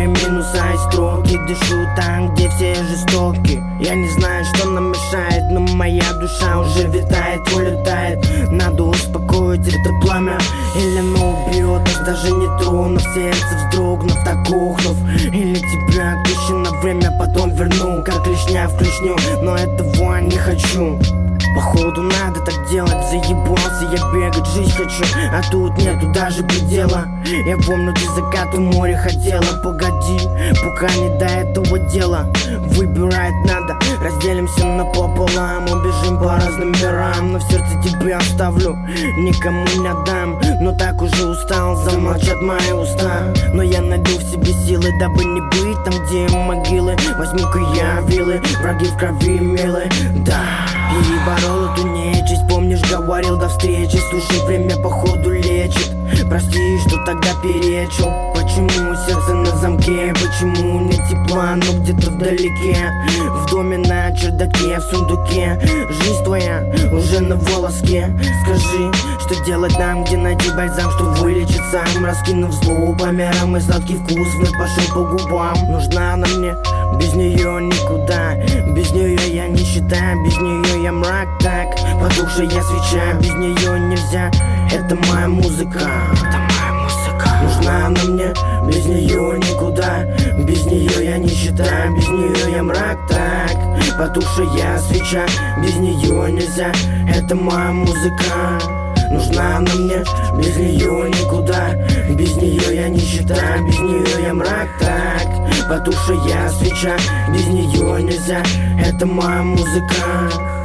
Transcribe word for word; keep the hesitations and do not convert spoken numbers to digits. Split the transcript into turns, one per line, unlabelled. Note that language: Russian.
все минуса и строки. Дышу там, где все жестоки. Я не знаю, что нам мешает, но моя душа уже витает, улетает. Надо успокоить это пламя, или оно убьет нас, даже не тронув, сердце вздрогнув, так ухнув. Или тебя отпущу на время, потом верну, как клешня в клешню, но этого не хочу. Походу надо так делать, заебался я бегать, жить хочу, а тут нету даже предела. Я помню, до заката в море хотела, погоди, пока не до этого дела. Выбирать надо, разделимся напополам, убежим по разным мирам, но в сердце тебя оставлю, никому не отдам. Но так уже устал, замолчат мои уста, но я найду в себе силы, дабы не быть там, где могилы. Возьму-ка я вилы, враги в крови милы, да. Переборол эту нечисть, помнишь, говорил до встречи. Слушай, время походу лечит. Прости, что тогда перечил. Почему сердце на замке, почему нет тепла, но где-то вдалеке. В доме, на чердаке, в сундуке. Жизнь твоя уже на волоске. Скажи, что делать нам, где найти бальзам, что вылечит сам. Раскинув зло по мерам и сладкий вкус вновь пошел по губам. Нужна она мне, без нее никуда. Без нее я не считаю, без нее я мрак так. Потухшая свеча, без нее нельзя. Это моя музыка, это моя музыка. Нужна она мне, без нее никуда. Без нее я не считаю, без нее я мрак так. Потухшая свеча, без нее нельзя. Это моя музыка. Нужна она мне, без нее никуда. Без нее я не считаю, без нее я мрак так. Потухшая свеча, без нее нельзя. Это моя музыка.